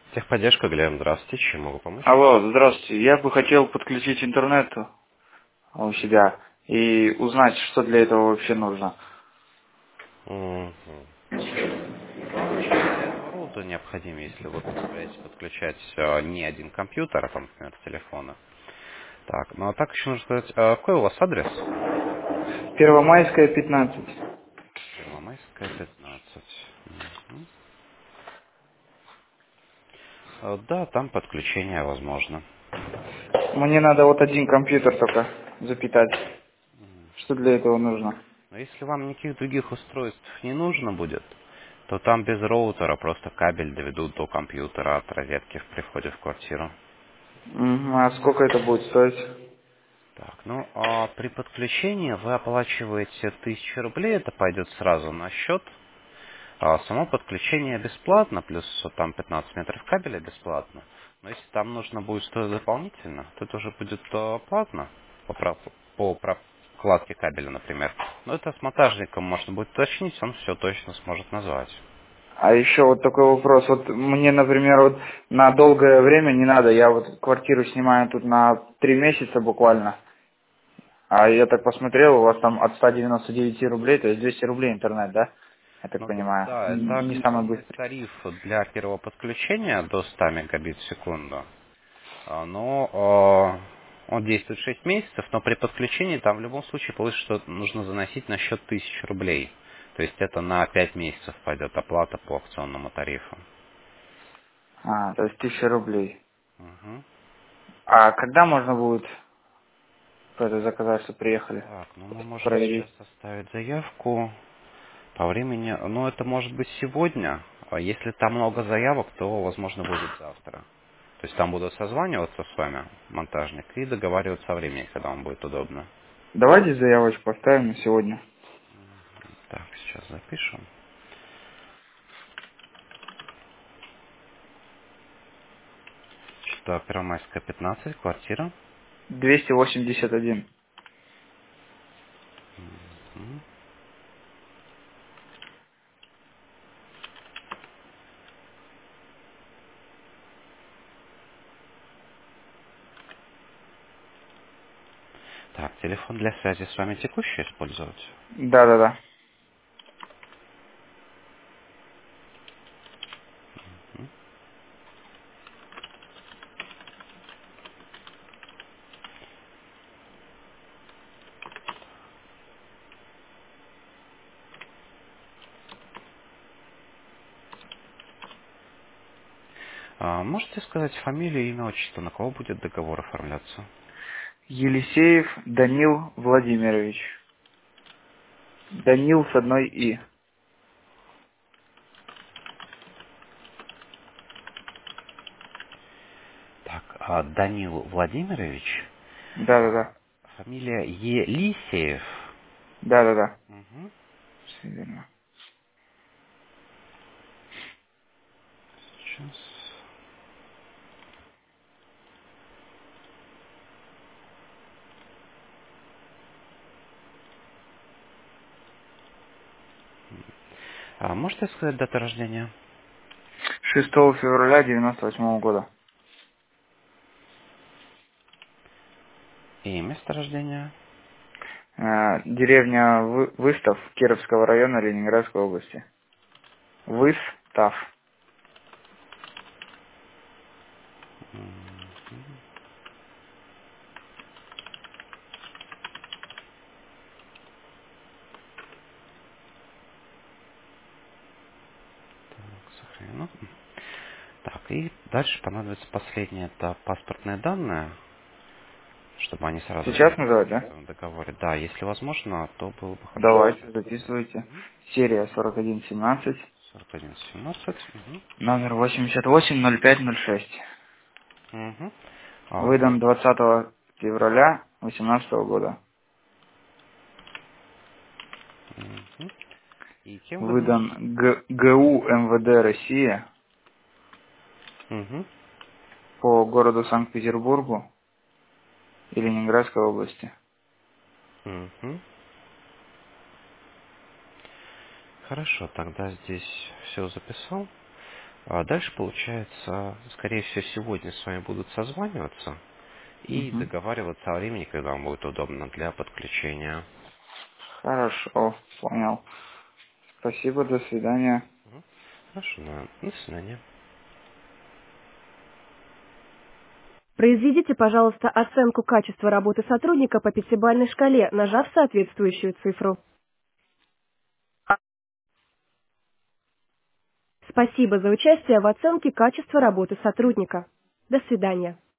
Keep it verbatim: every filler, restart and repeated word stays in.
Техподдержка, Глеб, здравствуйте, чем могу помочь? Алло, здравствуйте. Я бы хотел подключить интернет у себя и узнать, что для этого вообще нужно. Мгм. Ну, вообще для этого роутера необходимо, если вы собираетесь подключать э, не один компьютер, а там, например, телефона. Так, ну а так еще нужно сказать, э, какой у вас адрес? Первомайская, пятнадцать. Первомайская, пятнадцать. Мгм. Э, Да, там подключение возможно. Мне надо вот один компьютер только запитать. Что для этого нужно? Но если вам никаких других устройств не нужно будет, то там без роутера просто кабель доведут до компьютера от розетки при входе в квартиру. Мгм. А сколько это будет стоить? Так, ну, а при подключении вы оплачиваете тысячу рублей, это пойдет сразу на счет. А само подключение бесплатно, плюс там пятнадцать метров кабеля бесплатно. Но если там нужно будет что-то дополнительно, то это уже будет э, платно по, про- по прокладке кабеля, например. Но это с монтажником можно будет уточнить, он все точно сможет назвать. А еще вот такой вопрос. Вот мне, например, вот на долгое время не надо. Я вот квартиру снимаю тут на три месяца буквально. А я так посмотрел, у вас там от ста девяноста девяти рублей, то есть двести рублей интернет, да? Я так Ну понимаю. да, это Н- Не самый акционный быстрый. тариф для первого подключения до ста мегабит в секунду. А, Но а, он действует шесть месяцев, но при подключении там в любом случае получится, что нужно заносить на счет тысячу рублей. То есть это на пять месяцев пойдет оплата по акционному тарифу. А, то есть тысяча рублей. Мгм. А когда можно будет это заказать, чтобы приехали? Так, ну мы можем сейчас Проверить. оставить заявку по времени. Ну это может быть сегодня. А если там много заявок, то возможно будет завтра. То есть там будут созваниваться с вами, монтажник, и договариваться о времени, когда вам будет удобно. Давайте заявочку поставим на сегодня. Так, сейчас запишем. Что, Первомайская, пятнадцать, квартира. двести восемьдесят один. Мгм. Так, телефон для связи с вами текущий использовать? Да-да-да. Мгм. А, можете сказать фамилию, имя, отчество, на кого будет договор оформляться? Елисеев Данил Владимирович. Данил с одной «и». Так, а, Данил Владимирович, Да-да-да. а, фамилия Елисеев. Да-да-да. Мгм. Всё верно. Сейчас. А, можете сказать дату рождения шестого февраля девяносто восьмого года. и место рождения? Э, Деревня Вы- Выстав Кировского района Ленинградской области. Выстав. Так, сохранено. Так, и дальше понадобится последнее, это паспортные данные, чтобы они сразу Сейчас были называть, да? в договоре. Да, если возможно, то было бы хорошо. Давайте, записывайте. Серия сорок один семнадцать. сорок один семнадцать. Угу. Номер восемьдесят восемь ноль пять ноль шесть. Угу. А, Выдан вы... двадцатого февраля восемнадцатого года. Мгм. И кем выдан? Выдан Г- ГУ МВД России Угу. по городу Санкт-Петербургу и Ленинградской области. Угу. Хорошо, тогда здесь все записал. А дальше, получается, скорее всего, сегодня с вами будут созваниваться и Угу. договариваться о времени, когда вам будет удобно для подключения. Хорошо, понял. Спасибо, до свидания. Мгм. Хорошо, да. До свидания. Произведите, пожалуйста, оценку качества работы сотрудника по пятибалльной шкале, нажав соответствующую цифру. Спасибо за участие в оценке качества работы сотрудника. До свидания.